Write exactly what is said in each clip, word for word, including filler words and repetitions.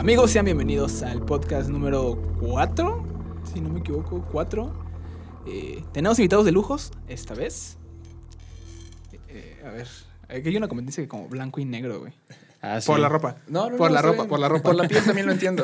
Amigos, sean bienvenidos al podcast número cuatro, si no me equivoco, cuatro. Eh, tenemos invitados de lujos esta vez. Eh, eh, a ver, aquí hay una competencia que como blanco y negro, güey. Ah, sí. Por la ropa. No, no, por no, la está ropa, bien. por la ropa. Por la piel también lo entiendo.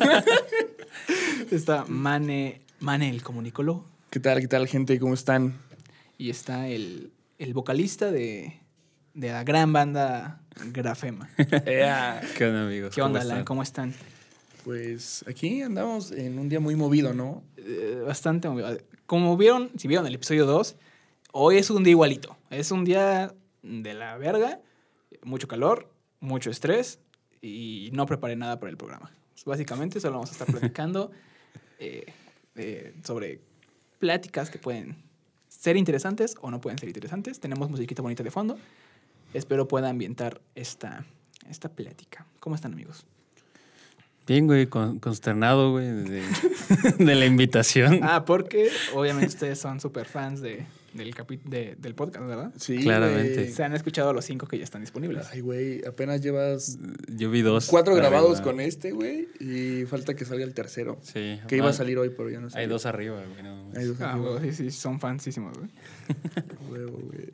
Está Mane, Mane el comunicólogo. ¿Qué tal, qué tal, gente? ¿Cómo están? Y está el, el vocalista de, de la gran banda Grafema. Ea. ¿Qué onda, amigos? ¿Qué onda, ¿Cómo Alan? están? ¿Cómo están? Pues aquí andamos en un día muy movido, ¿no? Eh, bastante movido. Como vieron, si vieron el episodio dos, hoy es un día igualito. Es un día de la verga, mucho calor, mucho estrés y no preparé nada para el programa. Pues básicamente solo vamos a estar platicando eh, eh, sobre pláticas que pueden ser interesantes o no pueden ser interesantes. Tenemos musiquita bonita de fondo. Espero pueda ambientar esta, esta plática. ¿Cómo están, amigos? Bien, güey, con- consternado, güey, de, de la invitación. Ah, porque obviamente ustedes son súper fans de, del, capi- de- del podcast, ¿verdad? Sí, Claramente. güey. Se han escuchado los cinco que ya están disponibles. Ay, güey, apenas llevas Yo vi dos. cuatro arriba. grabados con este, güey, y falta que salga el tercero. Sí. Que iba a Ah, salir hoy, pero ya no salió. Hay dos arriba, güey. No, Hay dos Ah, arriba. huevo, sí, sí, son fansísimos, güey. Huevo, güey.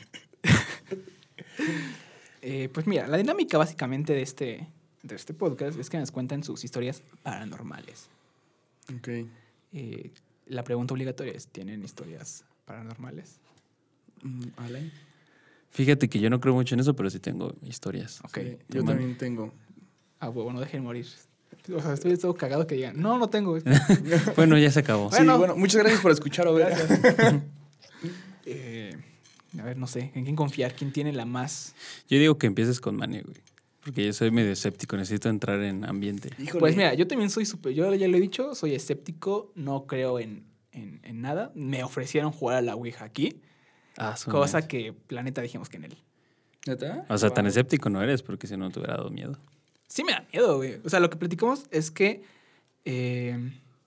Eh, pues mira, la dinámica básicamente de este, de este podcast es que nos cuentan sus historias paranormales. Ok. Eh, la pregunta obligatoria es, ¿tienen historias paranormales? Mm, Alan. Fíjate que yo no creo mucho en eso, pero sí tengo historias. Ok. Sí, yo man- también tengo. Ah, huevo, no dejen morir. O sea, estoy todo cagado que digan, no, no tengo. Bueno, ya se acabó. Sí, Bueno. bueno, muchas gracias por escuchar, güey. Eh, a ver, no sé, ¿en quién confiar? ¿Quién tiene la más? Yo digo que empieces con Mane, güey. Porque yo soy medio escéptico, necesito entrar en ambiente. Híjole. Pues mira, yo también soy súper, yo ya lo he dicho, soy escéptico, no creo en, en, en nada. Me ofrecieron jugar a la Ouija aquí, Ah, su cosa madre. que planeta dijimos que en él. ¿Neta? O sea, tan Wow. escéptico no eres, porque si no te hubiera dado miedo. Sí me da miedo, güey. O sea, lo que platicamos es que eh,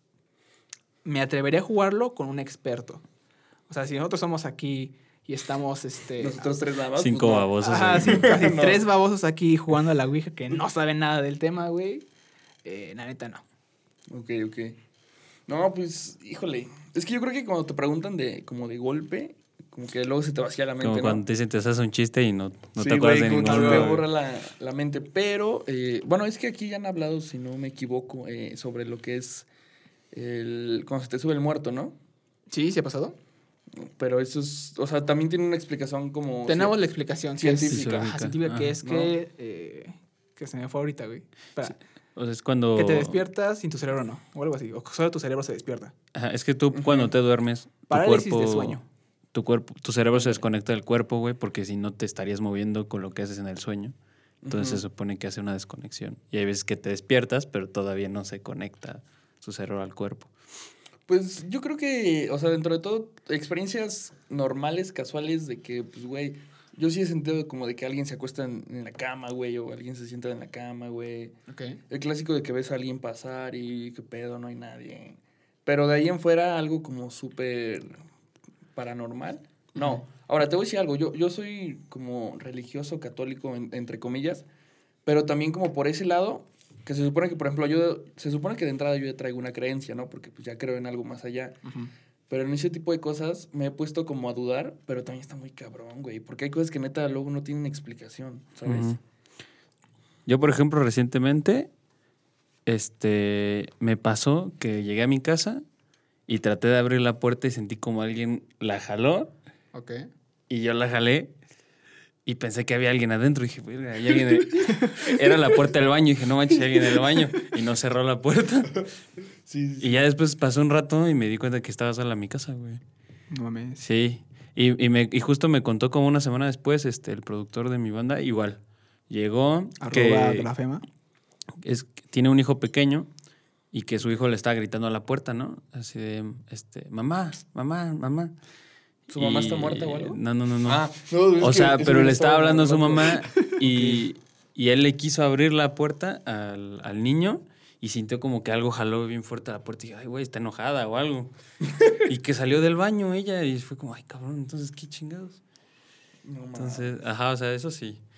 me atrevería a jugarlo con un experto. O sea, si nosotros somos aquí y estamos, este... Nosotros tres nada más. Cinco pues, no. babosos. Ajá, ahí. sí, casi No. tres babosos aquí jugando a la Ouija que no saben nada del tema, güey. Eh, la neta, no. Ok, ok. No, pues, híjole. Es que yo creo que cuando te preguntan de como de golpe, como que luego se te vacía la mente, Como ¿no? cuando te dicen, te haces un chiste y no, no Sí, te acuerdas güey, de como que ninguno. se te güey. borra la, la mente. Pero, eh, bueno, es que aquí ya han hablado, si no me equivoco, eh, sobre lo que es el cuando se te sube el muerto, ¿no? ¿Sí? ¿Se ha pasado? Pero eso es, o sea, también tiene una explicación como... Tenemos la explicación que es- científica. ajá, científica, que Ajá. es que... eh, que se me fue ahorita, güey. Espera. O sea, es cuando... Que te despiertas sin tu cerebro no, o algo así. O solo tu cerebro se despierta. Ajá, es que tú Ujú. cuando te duermes, tu Parálisis cuerpo... de sueño. Tu cuerpo, tu cerebro se desconecta del cuerpo, güey, porque si no te estarías moviendo con lo que haces en el sueño. Entonces Ujú. se supone que hace una desconexión. Y hay veces que te despiertas, pero todavía no se conecta su cerebro al cuerpo. Pues yo creo que, o sea, dentro de todo, experiencias normales, casuales, de que, pues, güey, yo sí he sentido como de que alguien se acuesta en, en la cama, güey, o alguien se sienta en la cama, güey. Ok. El clásico de que ves a alguien pasar y qué pedo, no hay nadie. Pero de ahí en fuera, algo como súper paranormal. No. Ujú. Ahora, te voy a decir algo. Yo, yo soy como religioso, católico, en- entre comillas, pero también como por ese lado, que se supone que, por ejemplo, yo, se supone que de entrada yo ya traigo una creencia, ¿no? Porque pues ya creo en algo más allá. Ujú. Pero en ese tipo de cosas me he puesto como a dudar, pero también está muy cabrón, güey. Porque hay cosas que neta luego no tienen explicación, ¿sabes? Ujú. Yo, por ejemplo, recientemente, este, me pasó que llegué a mi casa y traté de abrir la puerta y sentí como alguien la jaló Ok. y yo la jalé y pensé que había alguien adentro. Y dije, "Verga, hay alguien de-". Era la puerta del baño y dije, no manches, hay alguien en el baño. Y no cerró la puerta. Sí, sí. Y ya después pasó un rato y me di cuenta que estaba sola en mi casa, güey. No mames. Sí. Y, y, me, y justo me contó como una semana después, este, el productor de mi banda, igual. Llegó, Arroba que Grafema. es, tiene un hijo pequeño y que su hijo le estaba gritando a la puerta, ¿no? Así de, este, mamá, mamá, mamá. ¿Su mamá Y- está muerta o algo? No, no, no, no. Ah, no, es O que sea, eso pero me le estaba hablando a su loco. mamá y, y él le quiso abrir la puerta al, al niño y sintió como que algo jaló bien fuerte a la puerta y dije, ay, güey, está enojada o algo. Y que salió del baño ella y fue como, ay, cabrón, entonces, ¿qué chingados? No, mames. Entonces, ajá, o sea, eso sí.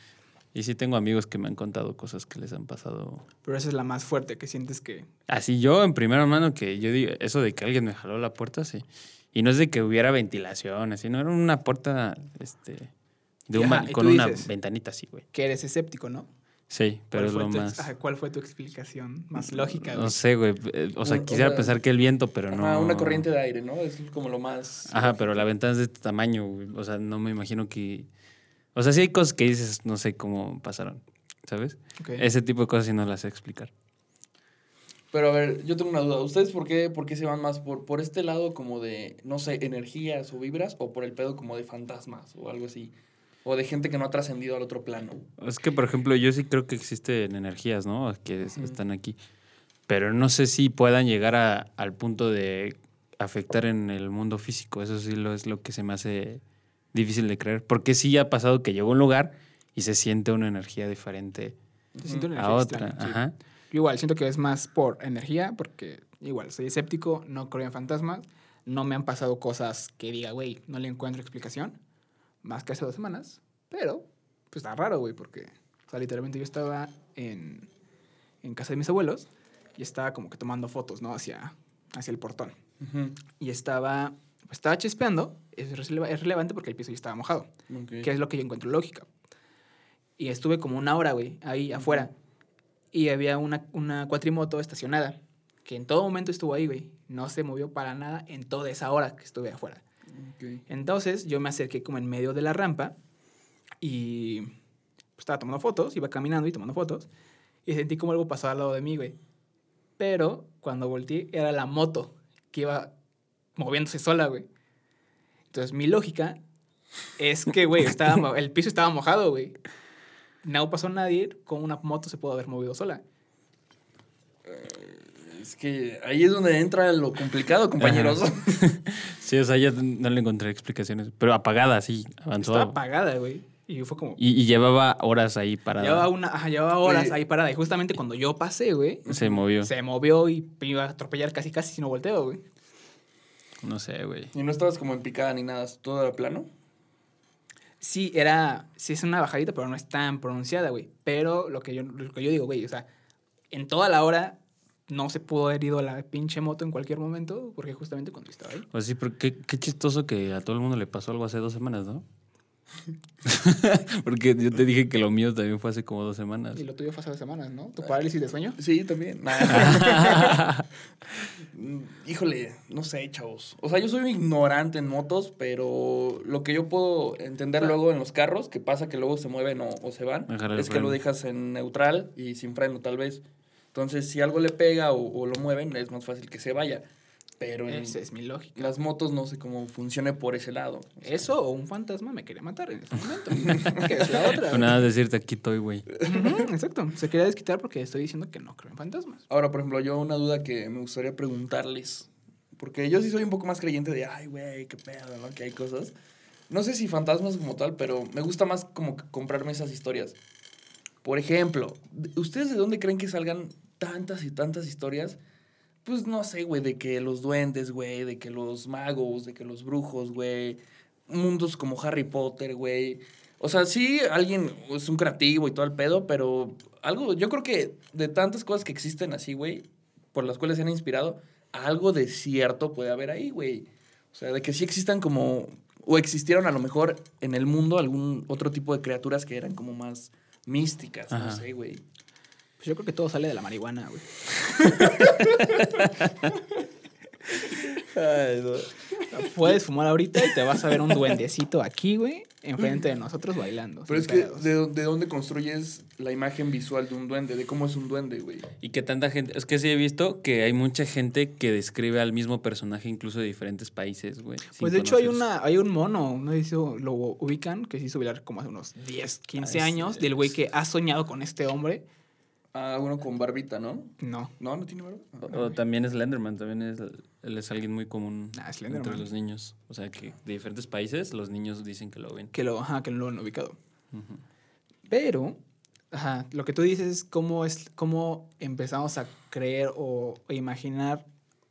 Y sí tengo amigos que me han contado cosas que les han pasado. Pero esa es la más fuerte, que sientes que... Así yo, en primera mano, que yo digo, eso de que alguien me jaló la puerta, sí. Y no es de que hubiera ventilación, así, no era una puerta, este, de un Ajá, ba- y con tú una dices- ventanita así, güey. que eres escéptico, ¿no? Sí, pero es ¿Cuál lo fue tu más... ex- ajá, ¿Cuál fue tu explicación más lógica, güey? No sé, güey. eh, O sea, Un- o quisiera sea, pensar que el viento, pero no... Ajá, una corriente de aire, ¿no? Es como lo más... Ajá, pero la ventana es de este tamaño, güey. O sea, no me imagino que... O sea, sí hay cosas que dices, no sé cómo pasaron, ¿sabes? Ok. Ese tipo de cosas sí no las sé explicar. Pero a ver, yo tengo una duda. ¿Ustedes por qué, por qué se van más por, por este lado como de, no sé, energías o vibras o por el pedo como de fantasmas o algo así? O de gente que no ha trascendido al otro plano. Es que, por ejemplo, yo sí creo que existen energías, ¿no? Que es- Ujú. están aquí. Pero no sé si puedan llegar a- al punto de afectar en el mundo físico. Eso sí lo es lo que se me hace difícil de creer. Porque sí ha pasado que llego a un lugar y se siente una energía diferente Se siente una a energía otra. extraña, sí. Ajá. Yo igual, siento que es más por energía, porque igual, soy escéptico, no creo en fantasmas, no me han pasado cosas que diga, güey, no le encuentro explicación, más que hace dos semanas, pero pues está raro, güey, porque, o sea, literalmente yo estaba en, en casa de mis abuelos y estaba como que tomando fotos, ¿no? Hacia, hacia el portón. Ujú. Y estaba, pues estaba chispeando, es, releva- es relevante porque el piso ya estaba mojado, Ok. que es lo que yo encuentro lógica. Y estuve como una hora, güey, ahí afuera. Y había una, una cuatrimoto estacionada, que en todo momento estuvo ahí, güey. No se movió para nada en toda esa hora que estuve afuera. Ok. Entonces yo me acerqué como en medio de la rampa y pues, estaba tomando fotos, iba caminando y tomando fotos. Y sentí como algo pasó al lado de mí, güey. Pero cuando volteé era la moto que iba moviéndose sola, güey. Entonces mi lógica es que, güey, estaba, mo- el piso estaba mojado, güey. No pasó nadie, con una moto se pudo haber movido sola. Es que ahí es donde entra lo complicado, compañeros. Ajá. Sí, o sea, ya no le encontré explicaciones. Pero apagada, sí, avanzó. Estaba apagada, güey. Y fue como... Y, y llevaba horas ahí parada. Llevaba, una, ajá, llevaba horas Oye. ahí parada. Y justamente cuando yo pasé, güey, Se movió. se movió y me iba a atropellar casi, casi si no volteo, güey. No sé, güey. Y no estabas como en picada ni nada, todo era plano. Sí, era... Sí es una bajadita, pero no es tan pronunciada, güey. Pero lo que yo, lo que yo digo, güey, o sea, en toda la hora no se pudo haber ido a la pinche moto en cualquier momento, porque justamente cuando yo estaba ahí. Pues sí, pero qué, qué chistoso que a todo el mundo le pasó algo hace dos semanas, ¿no? Porque yo te dije que lo mío también fue hace como dos semanas. Y lo tuyo fue hace dos semanas, ¿no? ¿Tu parálisis de sueño? Sí, también. Mm, Híjole, no sé, chavos. O sea, yo soy un ignorante en motos, pero lo que yo puedo entender luego en los carros, que pasa que luego se mueven o, o se van, Dejar el es que freno. lo dejas en neutral y sin freno tal vez. Entonces, si algo le pega o, o lo mueven, es más fácil que se vaya. Pero en Esa es mi lógica. las motos no sé cómo funcione por ese lado. O sea, Eso o un fantasma me quería matar en ese momento. Que es la otra. Pues nada, decirte aquí estoy, güey. Ujú, exacto. Se quería desquitar porque estoy diciendo que no creo en fantasmas. Ahora, por ejemplo, yo una duda que me gustaría preguntarles. Porque yo sí soy un poco más creyente de, ay, güey, qué pedo, ¿no? Que hay cosas. No sé si fantasmas como tal, pero me gusta más como que comprarme esas historias. Por ejemplo, ¿ustedes de dónde creen que salgan tantas y tantas historias? Pues no sé, güey, de que los duendes, güey, de que los magos, de que los brujos, güey. Mundos como Harry Potter, güey. O sea, sí, alguien es un creativo y todo el pedo, pero algo, yo creo que de tantas cosas que existen así, güey, por las cuales se han inspirado, algo de cierto puede haber ahí, güey. O sea, de que sí existan como, o existieron a lo mejor en el mundo algún otro tipo de criaturas que eran como más místicas, Ajá. no sé, güey. Pues yo creo que todo sale de la marihuana, güey. Puedes fumar ahorita y te vas a ver un duendecito aquí, güey, enfrente de nosotros bailando. Pero es sin que, pedos. ¿de, dó- de dónde construyes la imagen visual de un duende? De cómo es un duende, güey. Y que tanta gente... Es que sí he visto que hay mucha gente que describe al mismo personaje incluso de diferentes países, güey. sin Pues de hecho hay conocerse. una hay un mono, no sé si lo ubican, que se hizo viral como hace unos diez, quince Ah, años, sí, del güey sí. que ha soñado con este hombre. Ah, uno con barbita, ¿no? No. No, no tiene barba. Ah, O, o también Slenderman, también es, él es alguien muy común Ah, Slenderman. entre los niños. O sea, que de diferentes países los niños dicen que lo ven. Que lo, ajá, que no lo han ubicado. Ujú. Pero, ajá, lo que tú dices es cómo, es cómo empezamos a creer o, o imaginar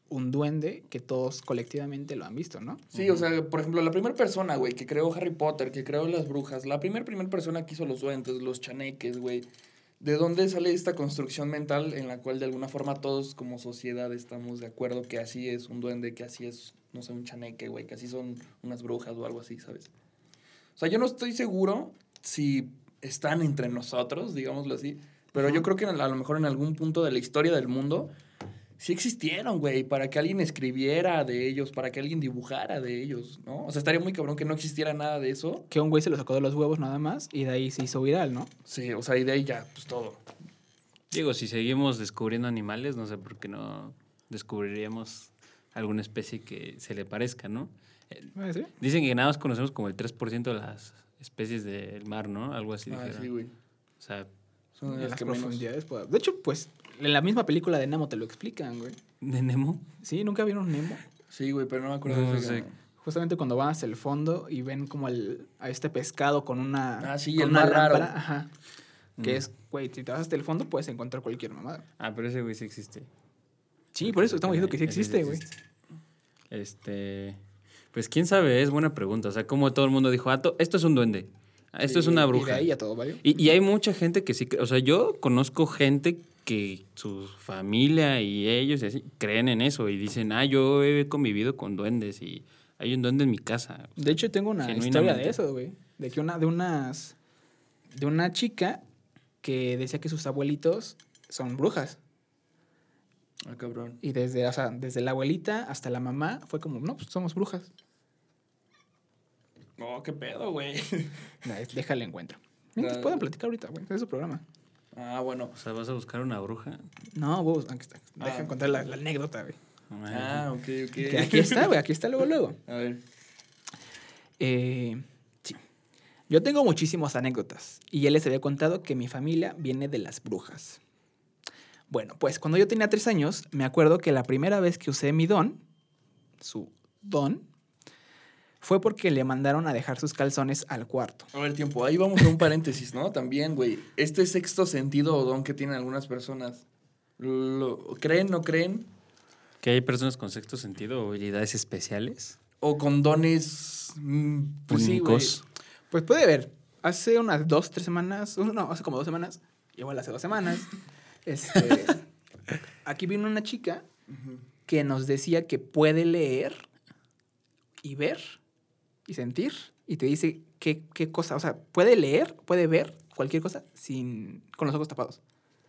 un duende que todos colectivamente lo han visto, ¿no? Sí, o sea, por ejemplo, la primera persona, güey, que creó Harry Potter, que creó las brujas, la primera primer persona que hizo los duendes, los chaneques, güey. ¿De dónde sale esta construcción mental en la cual de alguna forma todos como sociedad estamos de acuerdo que así es un duende, que así es, no sé, un chaneque, güey, que así son unas brujas o algo así, ¿sabes? O sea, yo no estoy seguro si están entre nosotros, digámoslo así, pero Ajá. yo creo que a lo mejor en algún punto de la historia del mundo sí existieron, güey, para que alguien escribiera de ellos, para que alguien dibujara de ellos, ¿no? O sea, estaría muy cabrón que no existiera nada de eso. Que un güey se lo sacó de los huevos nada más y de ahí se hizo viral, ¿no? Sí, o sea, y de ahí ya, pues todo. Digo, si seguimos descubriendo animales, no sé por qué no descubriríamos alguna especie que se le parezca, ¿no? Eh, ¿Sí? Dicen que nada más conocemos como el tres por ciento de las especies del mar, ¿no? Algo así Ah, dijeron. sí, güey. O sea, Son de En las las que menos. profundidades. pues, De hecho, pues, en la misma película de Nemo te lo explican, güey. ¿de Nemo? ¿Sí? ¿Nunca vieron Nemo? Sí, güey, pero no me acuerdo No de ese. sé. canal. Justamente cuando van hacia el fondo y ven como el, a este pescado con una, Ah, sí, con el una más raro. lámpara. Ajá. Que Mm. es, güey, si te vas hasta el fondo puedes encontrar cualquier mamada. Ah, pero ese güey sí existe. Sí, por eso estamos diciendo que sí Ese existe, güey. Este, pues quién sabe, es buena pregunta. O sea, como todo el mundo dijo, ah, to- esto es un duende, ah, esto es una Y de bruja. ahí ya todo valió. Y, y hay mucha gente que sí, cre- o sea, yo conozco gente que su familia y ellos y así creen en eso y dicen, ah, yo he convivido con duendes y hay un duende en mi casa. De hecho, tengo una historia Genuinamente. de eso, güey. De que una, de unas, de una chica que decía que sus abuelitos son brujas. Ah, cabrón. Y desde, o sea, desde la abuelita hasta la mamá fue como, no, pues somos brujas. No, qué pedo, güey. Nah, es- déjale encuentro. Mientras Ah. puedan platicar ahorita, güey. Es su programa. Ah, bueno. O sea, vas a buscar una bruja. No, vos, aquí está. Deja Ah. contar la, la anécdota, güey. Ah, ok, ok. Que aquí está, güey. Aquí está luego, luego. A ver. Eh, sí. Yo tengo muchísimas anécdotas. Y él les había contado que mi familia viene de las brujas. Bueno, pues cuando yo tenía tres años, me acuerdo que la primera vez que usé mi don, su don, fue porque le mandaron a dejar sus calzones al cuarto. A ver, tiempo. Ahí vamos a un paréntesis, ¿no? También, güey. Este sexto sentido o don que tienen algunas personas. Lo, ¿Creen, no creen? Que hay personas con sexto sentido o habilidades especiales. O con dones. mm, pues sí, güey. Únicos. Pues puede ver. Hace unas dos, tres semanas, no, hace como dos semanas, igual hace dos semanas, este, aquí vino una chica Ujú. que nos decía que puede leer y ver y sentir y te dice qué, qué cosa, o sea, puede leer, puede ver cualquier cosa sin, con los ojos tapados.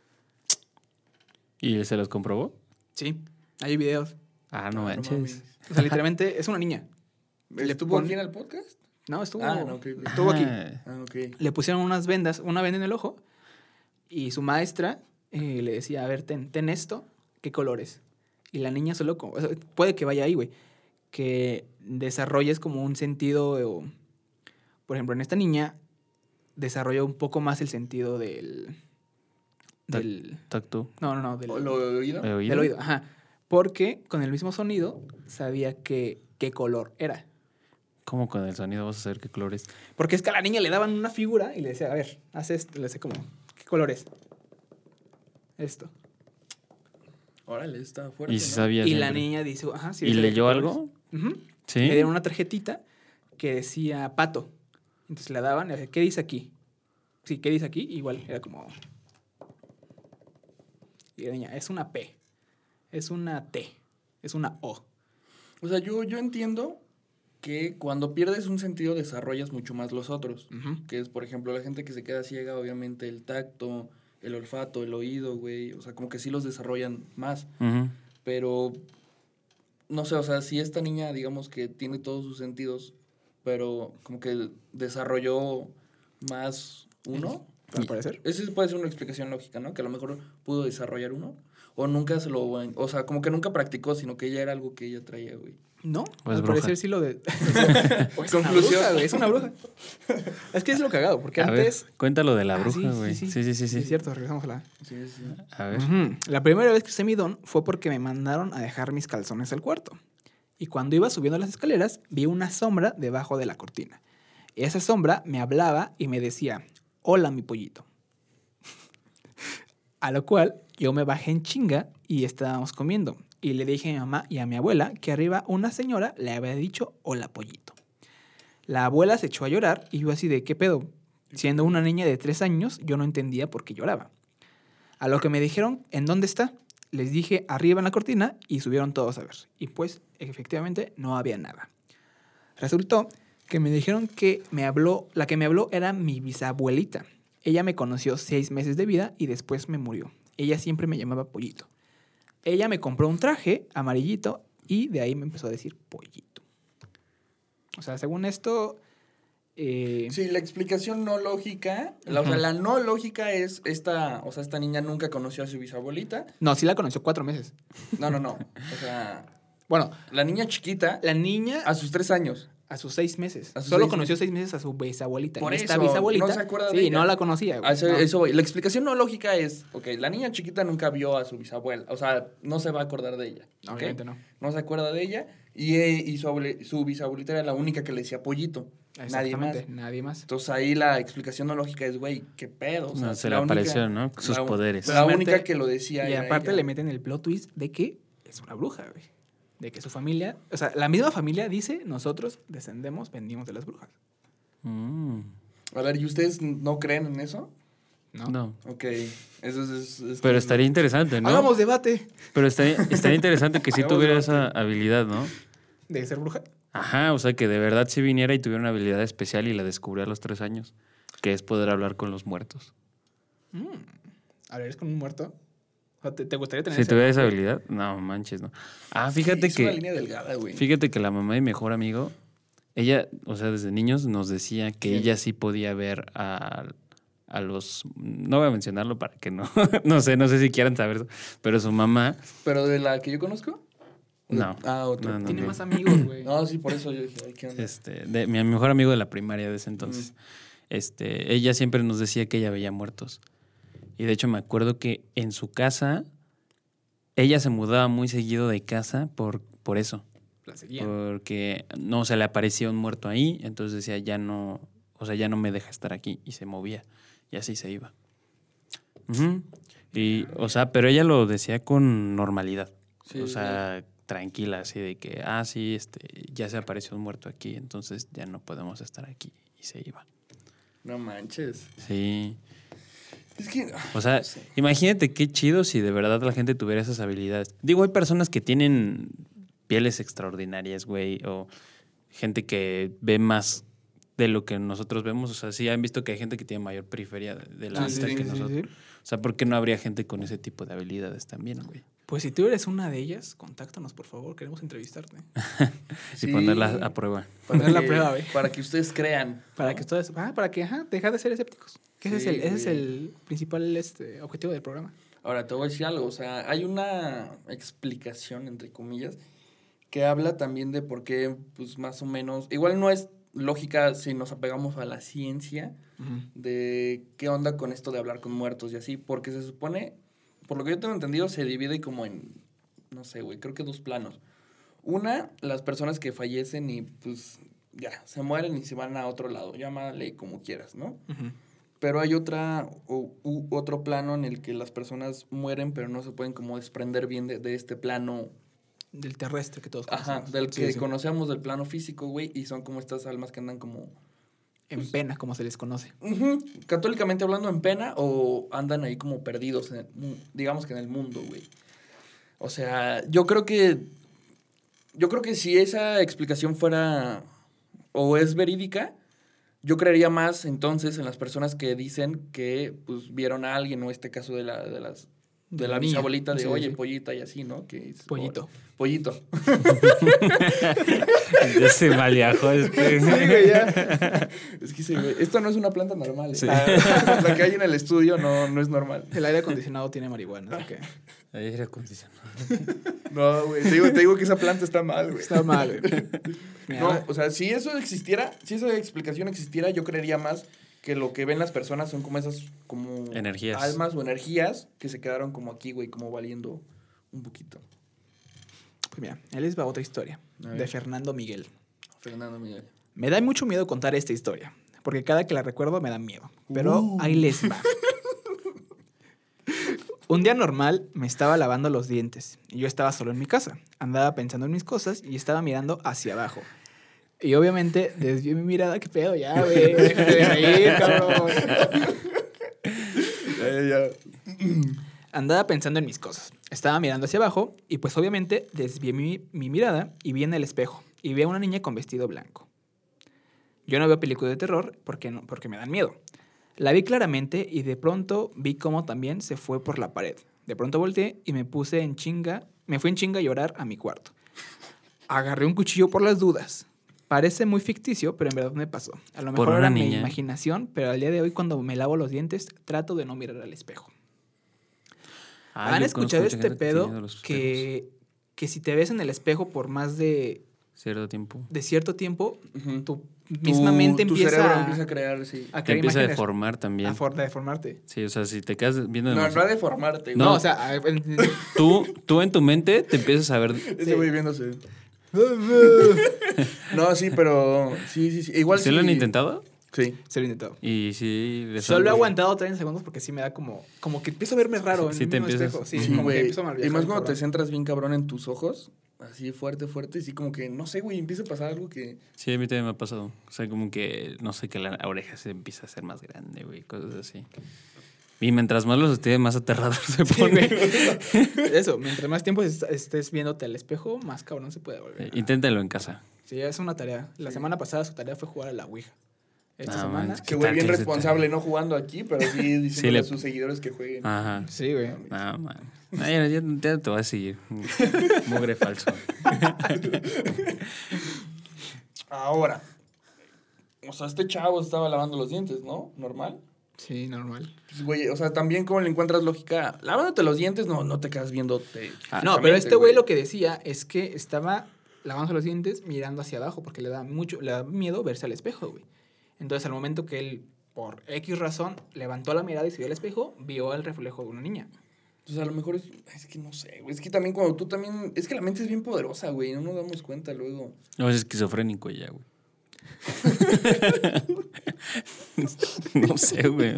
¿Y se los comprobó? Sí, hay videos. Ah, no Ah, no manches. mames. O sea, literalmente es una niña. Le ¿Estuvo pon- aquí en el podcast? No, estuvo, Ah, no, ok, ok. estuvo aquí. Ah, Ah, ok. Le pusieron unas vendas, una venda en el ojo, y su maestra eh, le decía, a ver, ten, ten esto, ¿qué colores? Y la niña solo, como- o sea, puede que vaya ahí, güey, que desarrolles como un sentido, o, por ejemplo, en esta niña desarrolló un poco más el sentido del... del Tacto. no, no, no, del, ¿O ¿Lo he oído? ¿He oído? del oído, ajá. Porque con el mismo sonido sabía que, qué color era. ¿Cómo con el sonido vas a saber qué color es? Porque es que a la niña le daban una figura y le decía, a ver, haz esto. Le decía como, ¿qué color es? Esto. Órale, está fuerte. Y si ¿no? sabía Y la siempre. niña dice, ajá, sí. ¿Y sabía qué leyó color algo? es. Ujú. Sí. Le dieron una tarjetita que decía pato. Entonces la daban y decía, ¿qué dice aquí? Sí, ¿qué dice aquí? Igual, era como... Y la niña, es una P. Es una T. Es una O. O sea, yo, yo entiendo que cuando pierdes un sentido desarrollas mucho más los otros. Ujú. Que es, por ejemplo, la gente que se queda ciega, obviamente el tacto, el olfato, el oído, güey. O sea, como que sí los desarrollan más. Ujú. Pero, no sé, o sea, si esta niña, digamos que tiene todos sus sentidos, pero como que desarrolló más uno. Al parecer. Esa puede ser una explicación lógica, ¿no? Que a lo mejor pudo desarrollar uno. O nunca se lo... O sea, como que nunca practicó, sino que ya era algo que ella traía, güey. No, O es al bruja. parecer sí lo de... o es una Conclusión. bruja, güey, es una bruja. Es que es lo cagado, porque A antes... ver, cuéntalo de la Ah, bruja, sí, güey. sí, Sí, sí, sí. sí. Es cierto, regresamos a la... Sí, sí. A ver. Ujú. La primera vez que usé mi don fue porque me mandaron a dejar mis calzones al cuarto. Y cuando iba subiendo las escaleras, vi una sombra debajo de la cortina. Y esa sombra me hablaba y me decía, hola, mi pollito. A lo cual yo me bajé en chinga y estábamos comiendo. y le dije a mi mamá y a mi abuela que arriba una señora le había dicho hola pollito. La abuela se echó a llorar y yo así de ¿qué pedo? Siendo una niña de tres años, yo no entendía por qué lloraba. A lo que me dijeron, ¿en dónde está? Les dije arriba en la cortina y subieron todos a ver. Y pues, efectivamente, no había nada. Resultó que me dijeron que me habló, la que me habló era mi bisabuelita. Ella me conoció seis meses de vida y después me murió. Ella siempre me llamaba Pollito. Ella me compró un traje amarillito y de ahí me empezó a decir Pollito. O sea, según esto... Eh, Sí, la explicación no lógica, la, o sea, Ujú. la no lógica es esta, o sea, esta niña nunca conoció a su bisabuelita. no, sí la conoció cuatro meses. No, no, no. O sea, Bueno, la niña chiquita la niña a sus tres años. a sus seis meses. A sus Solo seis conoció seis meses a su bisabuelita. Por y esta eso, bisabuelita, no se acuerda de sí, ella. no la conocía. güey, A eso, no. eso voy. La explicación no lógica es, ok, la niña chiquita nunca vio a su bisabuela, o sea, no se va a acordar de ella. ¿ok? Obviamente no. No se acuerda de ella y, eh, y su, abue- su bisabuelita era la única que le decía Pollito. Nadie más. Exactamente, nadie más. Entonces ahí la explicación no lógica es, güey, qué pedo. O sea, No, se le la única- apareció, ¿no? Sus la- poderes. La Aparte- única que lo decía Y era aparte ella. le meten el plot twist de que es una bruja, güey. De que su familia, o sea, la misma familia dice, nosotros descendemos, venimos de las brujas. Mm, A ver, ¿y ustedes no creen en eso? ¿No? no. Ok, eso es... es- es Pero que- estaría interesante, ¿no? Hagamos debate Pero estaría, estaría interesante que sí Hagamos tuviera debate. esa habilidad, ¿no? de ser bruja. Ajá, o sea, que de verdad sí viniera y tuviera una habilidad especial y la descubrió a los tres años, que es poder hablar con los muertos. Mm. ¿Hablarías con un muerto? O sea, ¿te, te gustaría tener Si ese- tuviera esa habilidad, no manches, no. Ah, fíjate Sí, es una que línea delgada, güey. fíjate que la mamá de mi mejor amigo, ella, o sea, desde niños nos decía que ¿Quién? ella sí podía ver a, a los, no voy a mencionarlo para que no, no sé, no sé si quieran saber eso, pero su mamá, ¿Pero de la que yo conozco? no. Ah, otro. No, no, Tiene no. más amigos, güey. No, sí, por eso yo dije, ay, ¿qué onda? Este, de mi mejor amigo de la primaria de ese entonces. Este, ella siempre nos decía que ella veía muertos. Y de hecho me acuerdo que en su casa ella se mudaba muy seguido de casa por, por eso. La seguían. Porque no se le aparecía un muerto ahí, entonces decía, ya no, o sea, ya no me deja estar aquí. Y se movía. Y así se iba. Ujú. Y, o sea, pero ella lo decía con normalidad. Sí, o sea, tranquila, así de que, ah, sí, este, ya se apareció un muerto aquí, entonces ya no podemos estar aquí. Y se iba. No manches. Sí. Es que... O sea, no sé. imagínate qué chido si de verdad la gente tuviera esas habilidades. Digo, hay personas que tienen pieles extraordinarias, güey, o gente que ve más de lo que nosotros vemos. O sea, sí han visto que hay gente que tiene mayor periferia de, de la Ah, vista sí, que sí, nosotros. sí. O sea, ¿por qué no habría gente con ese tipo de habilidades también, güey? Pues si tú eres una de ellas, contáctanos, por favor. Queremos entrevistarte. Y Sí. ponerla a prueba. Para Poner la que- prueba, güey. Para que ustedes crean. Para ¿no? que ustedes... Ah, para que, ajá, deja de ser escépticos. Que ese, Sí, es el, ese es güey. el principal este, objetivo del programa. Ahora, te voy a decir algo. O sea, hay una explicación, entre comillas, que habla también de por qué, pues, más o menos... Igual no es lógica si nos apegamos a la ciencia Ujú. de qué onda con esto de hablar con muertos y así. Porque se supone, por lo que yo tengo entendido, se divide como en, no sé, güey, creo que dos planos. Una, las personas que fallecen y, pues, ya, se mueren y se van a otro lado. Llámale como quieras, ¿no? Ujú. Pero hay otra, o, u- otro plano en el que las personas mueren, pero no se pueden como desprender bien de, de este plano, Del terrestre que todos ajá, conocemos. del Sí, que sí. conocemos del plano físico, güey, y son como estas almas que andan como, En pena, como se les conoce. ujú, católicamente hablando, en pena, o andan ahí como perdidos, en el mu- digamos que en el mundo, güey. O sea, yo creo que, yo creo que si esa explicación fuera, o es verídica, yo creería más entonces en las personas que dicen que pues vieron a alguien, o este caso de la, de las de la niña. bisabuelita de Sí, oye, sí. pollita y así, ¿no? Que es- Pollito. Pollito. Ya se malviajó este. Sí, güey, ya. Es que sí, güey, esto no es una planta normal. ¿eh? Sí. La, la que hay en el estudio no, no es normal. El aire acondicionado tiene marihuana, así que Aire acondicionado. No, güey, te digo, te digo que esa planta está mal, güey. está mal, güey. Mira, No, o sea, si eso existiera, si esa explicación existiera, yo creería más que lo que ven las personas son como esas como Energías. almas o energías que se quedaron como aquí, güey, como valiendo un poquito. pues mira, él les va otra historia A ver. de Fernando Miguel. Fernando Miguel. Me da mucho miedo contar esta historia, porque cada que la recuerdo me da miedo. Pero Uh. ahí les va. Un día normal me estaba lavando los dientes y yo estaba solo en mi casa. Andaba pensando en mis cosas y estaba mirando hacia abajo. Y obviamente desvié mi mirada. ¿Qué pedo? Ya, güey. Déjate de reír, cabrón. Ya, ya, ya. Andaba pensando en mis cosas. Estaba mirando hacia abajo y pues obviamente desvié mi, mi mirada y vi en el espejo. Y vi a una niña con vestido blanco. Yo no veo películas de terror porque, no, porque me dan miedo. La vi claramente y de pronto vi cómo también se fue por la pared. De pronto volteé y me puse en chinga, me fui en chinga a llorar a mi cuarto. Agarré un cuchillo por las dudas. Parece muy ficticio, pero en verdad me pasó. A lo Por mejor una era mi niña. imaginación, pero al día de hoy cuando me lavo los dientes trato de no mirar al espejo. Ah, ¿Han yo escuchado conozco mucha este gente que tiene pedo miedo a los espejos. que, que si te ves en el espejo por más de, Cierto tiempo. de cierto tiempo, Ujú. tu misma mente tu empieza, cerebro a, empieza a crear, sí. a Te crear empieza a imágenes, deformar también. a for- a deformarte. Sí, o sea, si te quedas viendo No, demasiado- no a deformarte, güey. No, No. o sea, a- en- Tú, tú en tu mente te empiezas a ver... Ese güey viéndose. No, sí, pero... Sí, sí, sí. Igual ¿Sí sí. lo han intentado? Sí. se lo he intentado. Y sí... les Solo he han- aguantado treinta segundos porque sí me da como... Como que empiezo a verme raro en Sí el te mismo empiezas- espejo. Sí, Ujú. Sí, como que güey. empiezo a malviajar, Y más cuando te cabrón. centras bien cabrón en tus ojos, así fuerte, fuerte, y sí como que, no sé, güey, empieza a pasar algo que... Sí, a mí también me ha pasado. O sea, como que, no sé, que la oreja se empieza a hacer más grande, güey, cosas así. Y mientras más los esté, más aterrador se Sí, pone. güey. Eso, mientras más tiempo est- estés viéndote al espejo, más cabrón se puede volver. Eh, Inténtalo en casa. Sí, es una tarea. La semana pasada su tarea fue jugar a la Ouija. Esta Ah, semana... manches. Que ¿Qué güey tal bien que se responsable, te- no jugando aquí, pero sí diciéndole le- a sus seguidores que jueguen. Ajá. Sí, güey. No, man. No, ya, ya- ya te voy a seguir. Mugre falso. Ahora, o sea, este chavo estaba lavando los dientes, ¿no? Normal. Sí, normal. Pues, güey, o sea, también cómo le encuentras lógica. Lavándote los dientes, no, no te quedas viéndote. Ah, No, pero este güey lo que decía es que estaba lavándose los dientes mirando hacia abajo porque le da mucho, le da miedo verse al espejo, güey. Entonces, al momento que él, por X razón, levantó la mirada y se vio al espejo, vio el reflejo de una niña. Entonces, a lo mejor es, es que no sé, güey. Es que también cuando tú también. Es que la mente es bien poderosa, güey. No nos damos cuenta luego. No, es esquizofrénico ya, güey. No sé, güey.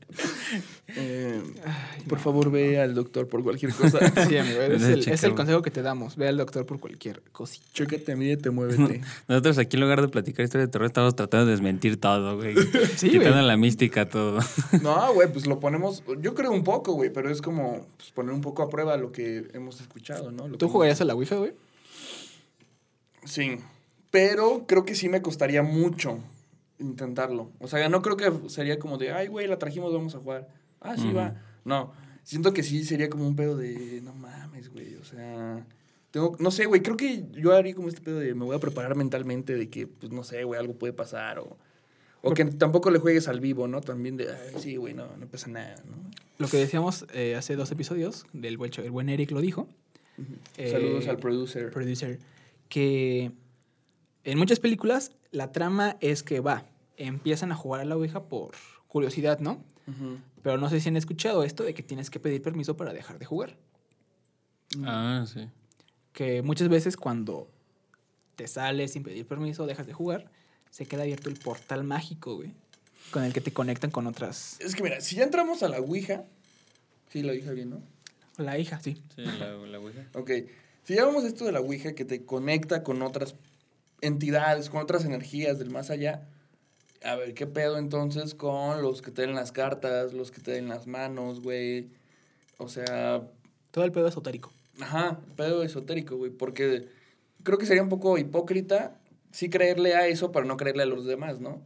Eh, Ay, por no. favor, ve al doctor por cualquier cosa. Sí, amigo, es Debe el, es el checarlo. consejo que te damos. Ve al doctor por cualquier cosita. Chécate, mídete, muévete. Nosotros aquí en lugar de platicar historias de terror estamos tratando de desmentir todo, güey. Sí, Quitando güey. la mística a todo. No, güey, pues lo ponemos. Yo creo un poco, güey, pero es como pues, poner un poco a prueba lo que hemos escuchado, ¿no? Lo ¿Tú que- jugarías a la Ouija, güey? Sí. Pero creo que sí me costaría mucho intentarlo. O sea, no creo que sería como de, ay, güey, la trajimos, vamos a jugar. Ah, sí, Ujú. va. No. Siento que sí sería como un pedo de, no mames, güey. O sea, tengo, no sé, güey, creo que yo haría como este pedo de, me voy a preparar mentalmente de que, pues, no sé, güey, algo puede pasar o... O que tampoco le juegues al vivo, ¿no? También de, ay, sí, güey, no, no pasa nada, ¿no? Lo que decíamos eh, hace dos episodios, del buen, el buen Eric lo dijo. Eh, Saludos al producer. Producer. Que en muchas películas la trama es que va, empiezan a jugar a la Ouija por curiosidad, ¿no? Ujú. Pero no sé si han escuchado esto de que tienes que pedir permiso para dejar de jugar. Ah, sí. Que muchas veces cuando te sales sin pedir permiso, dejas de jugar, se queda abierto el portal mágico, güey, con el que te conectan con otras... Es que mira, si ya entramos a la Ouija... Sí, la Ouija bien, ¿no? La hija, sí. Sí, la, la ouija. Ok. Si ya vamos a esto de la Ouija que te conecta con otras entidades, con otras energías del más allá, a ver, ¿qué pedo entonces con los que te den las cartas, los que te den las manos, güey? O sea, Todo el pedo esotérico. ajá, pedo esotérico, güey, porque creo que sería un poco hipócrita sí creerle a eso para no creerle a los demás, ¿no?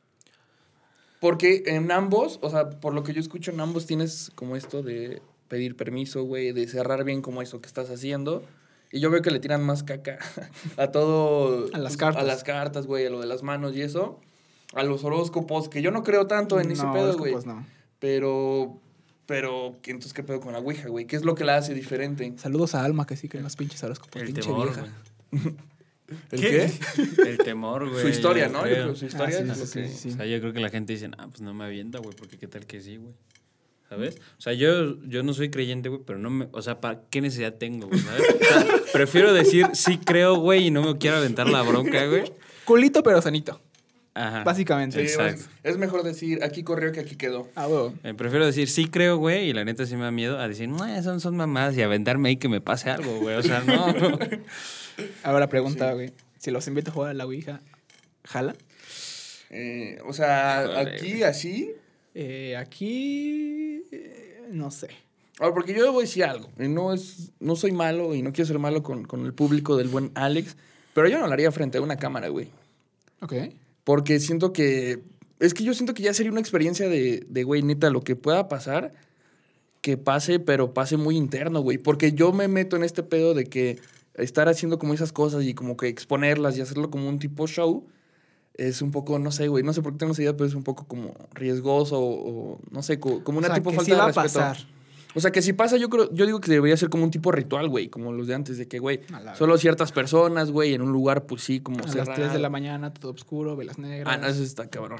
Porque en ambos, o sea, por lo que yo escucho, en ambos tienes como esto de pedir permiso, güey, de cerrar bien como eso que estás haciendo. Y yo veo que le tiran más caca a todo... A las pues, cartas. A las cartas, güey, a lo de las manos y eso. A los horóscopos, que yo no creo tanto en ese No, pedo, horóscopos güey. no. Pero... Pero, ¿qué- entonces, ¿qué pedo con la Ouija, güey? ¿Qué es lo que la hace diferente? Saludos a Alma, que sí creen los pinches horóscopos. El pinche temor, vieja. güey. ¿El qué? El temor, güey. Su historia, yo ¿no? Yo creo. creo su historia Ah, sí, es lo sí, que... sí, sí. O sea, yo creo que la gente dice, ah, pues no me avienta, güey, porque qué tal que sí, güey. ¿Sabes? O sea, yo, yo no soy creyente, güey, pero no me... O sea, ¿para qué necesidad tengo, güey? ¿Sabes? O sea, prefiero decir sí creo, güey, y no me quiero aventar la bronca, güey. Culito pero sanito. Ajá. Básicamente. Sí, Exacto. es mejor decir aquí corrió que aquí quedó. Ah, huevo. Eh, prefiero decir sí creo, güey, y la neta sí me da miedo a decir, no, son, son mamadas y aventarme ahí que me pase algo, güey. O sea, no. Ahora pregunta, Sí. güey. Si los invito a jugar a la Ouija, ¿jala? Eh, o sea, Híjole, aquí güey. así. Eh, aquí... eh, no sé. Ahora, porque yo voy a decir algo. Y no, es, no soy malo y no quiero ser malo con, con el público del buen Alex. Pero yo no lo haría frente a una cámara, güey. Ok. Porque siento que... Es que yo siento que ya sería una experiencia de, de, güey, neta, lo que pueda pasar, que pase, pero pase muy interno, güey. Porque yo me meto en este pedo de que estar haciendo como esas cosas y como que exponerlas y hacerlo como un tipo show es un poco, no sé, güey, no sé por qué tengo esa idea, pero es un poco como riesgoso o, o no sé, co- como una O sea, tipo que falta sí va de a respeto. pasar. O sea, que si pasa, yo creo, yo digo que debería ser como un tipo ritual, güey, como los de antes, de que, güey, A la solo ciertas personas, güey, en un lugar, pues sí, como A cerrado. las tres de la mañana, todo oscuro, velas negras. Ah, no, eso está cabrón.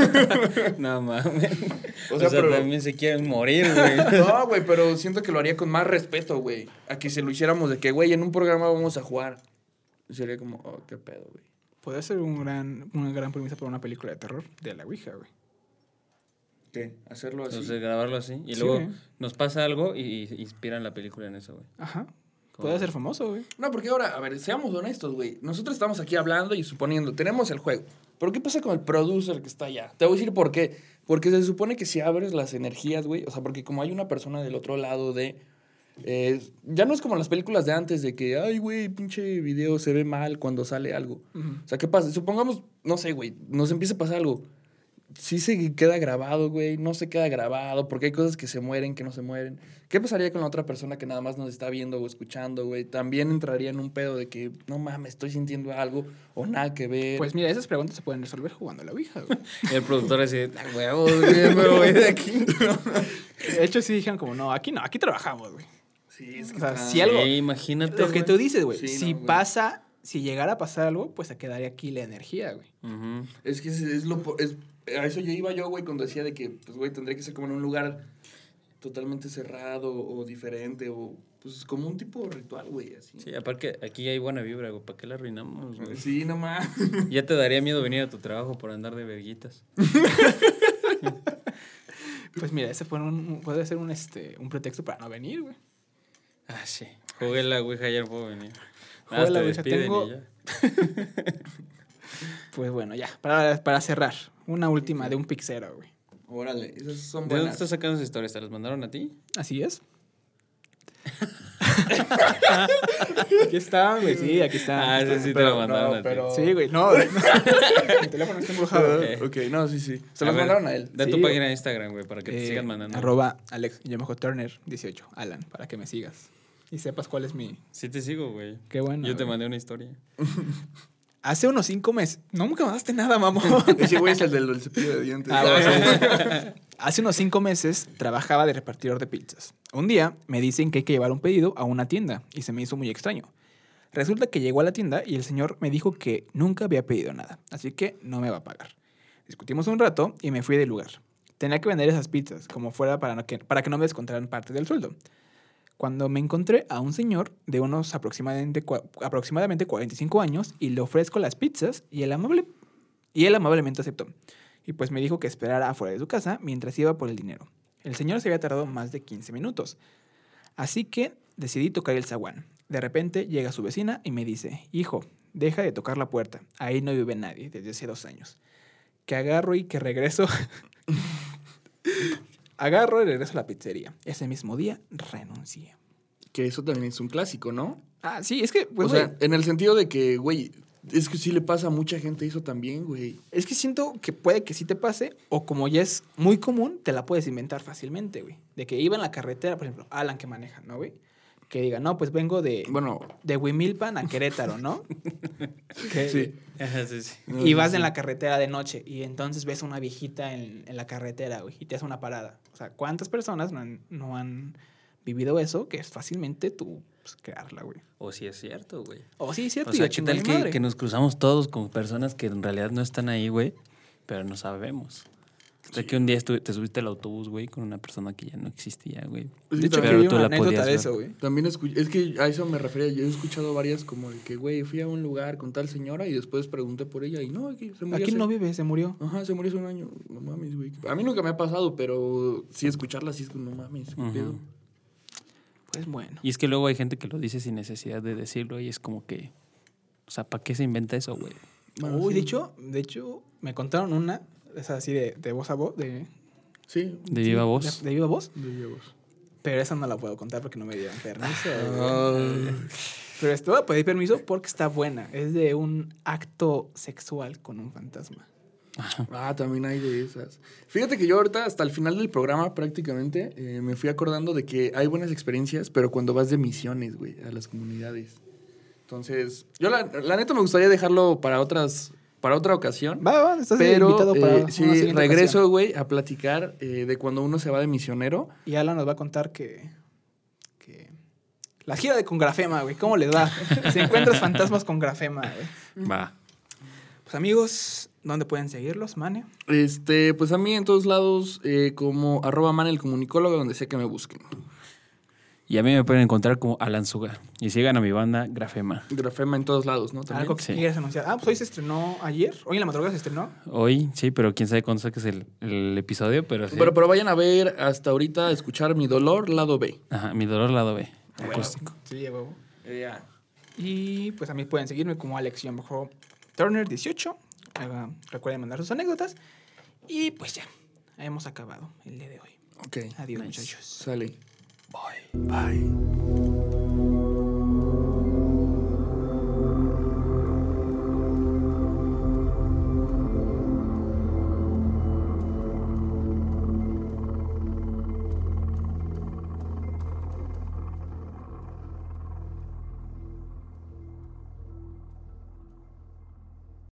No mames. O O sea, sea, pero- también se quieren morir, güey. No, güey, pero siento que lo haría con más respeto, güey. A que se lo hiciéramos de que, güey, en un programa vamos a jugar. Y sería como, oh, qué pedo, güey. Puede ser un gran, una gran premisa para una película de terror de la Ouija, güey. ¿Qué? Hacerlo así. Entonces, grabarlo así. Y Sí, luego güey. nos pasa algo y, y inspiran la película en eso, güey. Ajá. ¿Cómo? Puede ser famoso, güey. No, porque ahora, a ver, seamos honestos, güey. Nosotros estamos aquí hablando y suponiendo, tenemos el juego. Pero ¿qué pasa con el producer que está allá? Te voy a decir por qué. Porque se supone que si abres las energías, güey, o sea, porque como hay una persona del otro lado de... eh, ya no es como las películas de antes de que, ay, güey, pinche video se ve mal cuando sale algo. Ujú. O sea, ¿qué pasa? Supongamos, no sé, güey, nos empieza a pasar algo. Sí se queda grabado, güey, no se queda grabado, porque hay cosas que se mueren, que no se mueren. ¿Qué pasaría con la otra persona que nada más nos está viendo o escuchando, güey? También entraría en un pedo de que, no mames, estoy sintiendo algo o nada que ver. Pues mira, esas preguntas se pueden resolver jugando a la Ouija, güey. Y el productor así, "Ah, huevos, güey, me voy de aquí". De hecho, sí dijeron como, no, aquí no, aquí trabajamos, güey. sí, es que O sea, está- si algo... Sí, imagínate. Lo que güey. tú dices, güey. Sí, si no, güey. pasa, si llegara a pasar algo, pues se quedaría aquí la energía, güey. Ujú. Es que es, es lo... po- Es, a eso yo iba yo, güey, cuando decía de que, pues, güey, tendría que ser como en un lugar totalmente cerrado o diferente o, pues, como un tipo ritual, güey, así. Sí, aparte aquí hay buena vibra, güey. ¿Para qué la arruinamos, güey? Sí, nomás. Ya te daría miedo venir a tu trabajo por andar de verguitas. Pues mira, ese fue un, puede ser un, este, un pretexto para no venir, güey. Ah, sí. Jugué la Ouija, ya no puedo venir. Jugué Nada, la te Ouija, despiden tengo- y ya. Pues bueno, ya, para, para cerrar, una última de un pixero, güey. Órale, esas son ¿De dónde buenas. estás sacando esas historias? ¿Te las mandaron a ti? Así es. Aquí está, güey, sí, aquí está. Ah, aquí ese está. sí te Pero lo mandaron no, a ti. pero- Sí, güey, no. Mi teléfono está embrujado. Ah, ok, no, sí, sí. Se A las ver, mandaron a él. Da Sí, tu güey. página de Instagram, güey, para que te Eh, sigan mandando. Arroba Alex Turner dieciocho, Alan, para que me sigas. Y sepas cuál es mi... Sí te sigo, güey. Qué bueno. Yo te güey. mandé una historia. Hace unos cinco meses... No, nunca mandaste nada, mamón. Ese güey es el del, del cepillo de dientes. Ah, bueno. Hace unos cinco meses trabajaba de repartidor de pizzas. Un día me dicen que hay que llevar un pedido a una tienda y se me hizo muy extraño. Resulta que llegó a la tienda y el señor me dijo que nunca había pedido nada, así que no me va a pagar. Discutimos un rato y me fui del lugar. Tenía que vender esas pizzas, como fuera para, no que, para que no me descontaran parte del sueldo. Cuando me encontré a un señor de unos aproximadamente, cua- aproximadamente cuarenta y cinco años y le ofrezco las pizzas y él, amable, y él amablemente aceptó. Y pues me dijo que esperara afuera de su casa mientras iba por el dinero. El señor se había tardado más de quince minutos. Así que decidí tocar el zaguán. De repente llega su vecina y me dice, hijo, deja de tocar la puerta. Ahí no vive nadie desde hace dos años. Que agarro y que regreso... agarro y regreso a la pizzería. Ese mismo día renuncié. Que eso también es un clásico, ¿no? Ah, sí, es que... Pues, o sea, güey, en el sentido de que, güey, es que sí le pasa a mucha gente eso también, güey. es que siento que puede que sí te pase, o como ya es muy común, te la puedes inventar fácilmente, güey. De que iba en la carretera, por ejemplo, Alan que maneja, ¿no, güey? Que diga, no, pues vengo de, Bueno, de Huimilpan a Querétaro, ¿no? Que- sí. Ajá, sí, sí. No, Y sí, vas sí. en la carretera de noche y entonces ves a una viejita en, en la carretera, güey, y te hace una parada. O sea, ¿cuántas personas no han, no han vivido eso? Que es fácilmente tú pues, crearla, güey. O si es cierto, güey. O sí, es cierto. O y sea, a ¿qué chingar tal mi que, madre. que nos cruzamos todos con personas que en realidad no están ahí, güey? Pero no sabemos. Hasta que un día estuve- te subiste al autobús, güey, con una persona que ya no existía, güey. Pues De hecho, también- aquí vi tú una la anécdota podías de ver. eso, güey. También escuché, es que a eso me refería, yo he escuchado varias como de que, güey, fui a un lugar con tal señora y después pregunté por ella y no, aquí se murió. Aquí hace- no vive, se murió. Ajá, se murió hace un año. No mames, güey. A mí nunca me ha pasado, pero sí escucharla, sí es como, no mames, qué Ujú. pedo. Pues bueno. Y es que luego hay gente que lo dice sin necesidad de decirlo y es como que, o sea, ¿para qué se inventa eso, güey? Bueno, Uy, sí. de hecho, de hecho, me contaron una, es así de, de voz a voz, de, Sí, De viva sí, voz. De, de viva voz, de huevos. pero esa no la puedo contar porque no me dieron permiso. güey. Ay. Pero esto voy a pedir permiso porque está buena. Es de un acto sexual con un fantasma. Ah, también hay de esas. Fíjate que yo ahorita, hasta el final del programa, prácticamente, eh, me fui acordando de que hay buenas experiencias, pero cuando vas de misiones, güey, a las comunidades. Entonces, yo la, la neta me gustaría dejarlo para otras, para otra ocasión. Va, va, estás Pero invitado para eh, una sí, siguiente regreso, ocasión. güey, a platicar eh, de cuando uno se va de misionero. Y Alan nos va a contar que, que la gira de con grafema, güey, ¿cómo les va? Si encuentras fantasmas con grafema, güey. Va. Pues amigos, ¿dónde pueden seguirlos, Mane? Este, pues a mí en todos lados, eh, como arroba man el comunicólogo, donde sea que me busquen. Y a mí me pueden encontrar como Alan Suga. Y sigan a mi banda Grafema. Grafema en todos lados, ¿no? También. Algo que Sí. quieras anunciar. Ah, pues hoy se estrenó ayer. Hoy en la madrugada se estrenó. Hoy, sí, pero quién sabe cuándo saques el, el episodio, pero sí. Pero, pero vayan a ver hasta ahorita, a escuchar Mi Dolor, lado B. Ajá, mi dolor lado B. Bueno, Acústico. sí, a huevo. Ya. Y pues a mí pueden seguirme como Alex-Turner dieciocho. Haga- recuerden mandar sus anécdotas. Y pues ya, hemos acabado el día de hoy. Ok. Adiós, Nice. muchachos. Sale. Bye. Bye.